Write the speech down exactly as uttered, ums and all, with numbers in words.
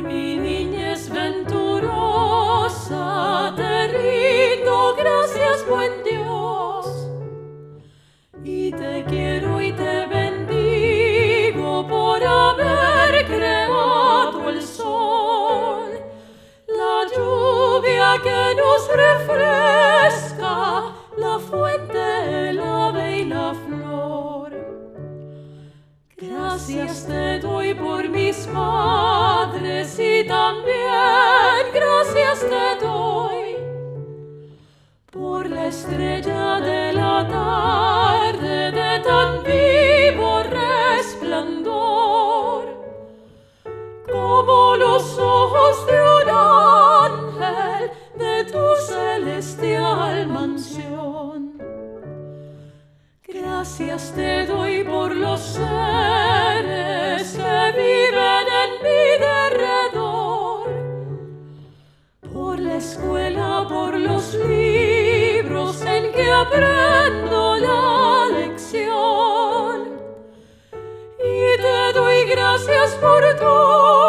mi niñez venturosa, te rindo gracias, buen Dios, y te quiero y te bendigo por haber creado el sol, la lluvia que nos refresca, la fuente, el ave y la flor. Gracias te doy por mis padres y también gracias te doy por la estrella de la tarde de tan vivo resplandor, como los ojos de un ángel de tu celestial mansión. Gracias te doy por los seres que viven en mi derredor, por la escuela, por los libros en que aprendo la lección. Y te doy gracias por tu